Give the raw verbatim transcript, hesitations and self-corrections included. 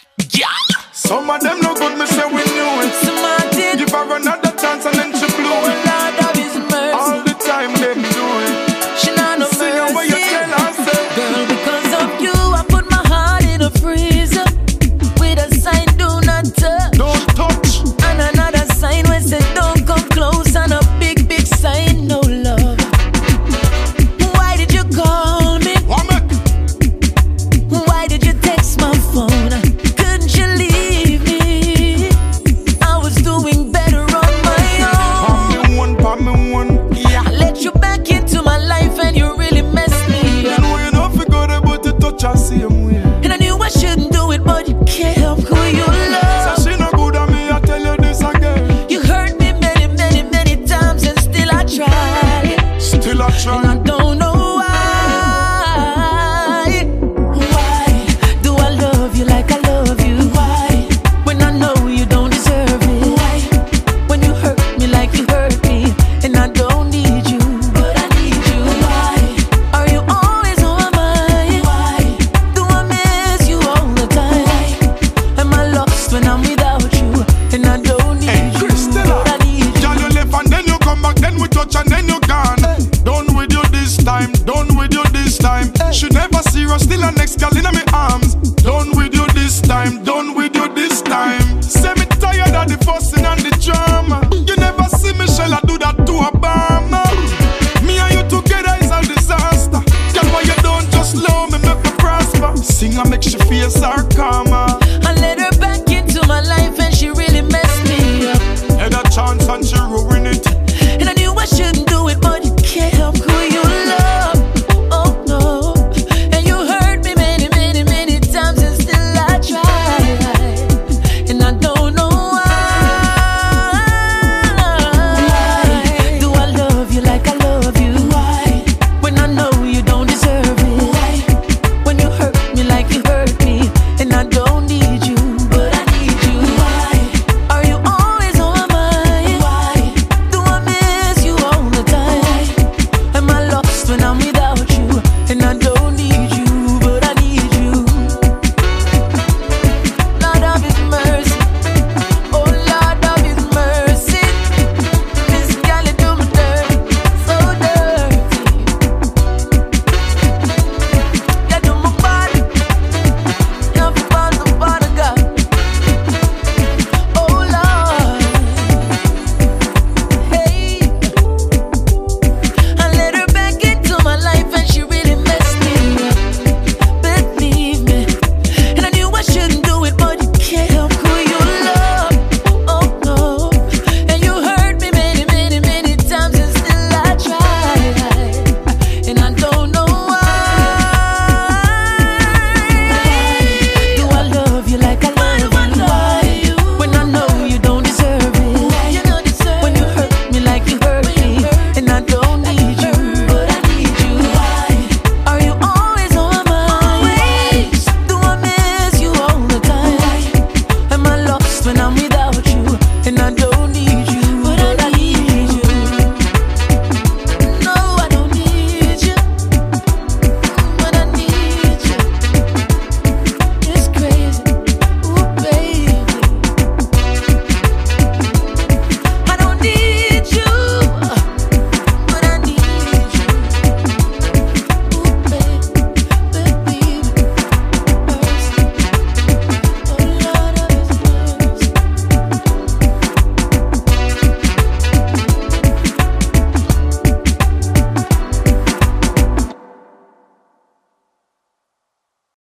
Yeah. Some of them no good, me say we knew it. Martin. Give her another chance and then she blew it. Lord of His mercy. All the time them do it. She not no Sing mercy. what you tell her, say. Girl, because of you, I put my heart in a freezer with a sign, do not touch. Don't touch. And another sign when say don't come close, and a big, big sign, no love. Why did you call me? Woman. Why did you text my phone? Couldn't you leave me? I was doing better on my own. Palm me one, palm me one. Yeah. I let you back into my life and you really messed me You up. know you don't forget about the touch I see him way. And I knew I shouldn't do it, but you can't help who you love. Say she no good at me, I tell you this again. You hurt me many, many, many times, and still I try. Still I And I try. don't know why. Why do I love you like I love you? Why, when I know you don't deserve it? Why, when you hurt me like you hurt me, and I don't need you, but I need you? Why are you always on my mind? Why do I miss you all the time? Why am I lost when I'm without you, and I don't need Hey, you, Christella. but I need you? Girl, you left and then you come back, then we touch and then you gone. Done with you this time, done with you this time. She never serious, still a next girl in my arms. Done with you this time, done with you this time. Say me tired of the fussing and the drama. You never see Michelle, I do that to Obama. Me and you together is a disaster. Girl, why you don't just love me, make me prosper. Sing and make she feel sarcasm. I let her back into my life and she really messed me up. Had a chance and she ruined it. And I knew I shouldn't do it, but you can't help who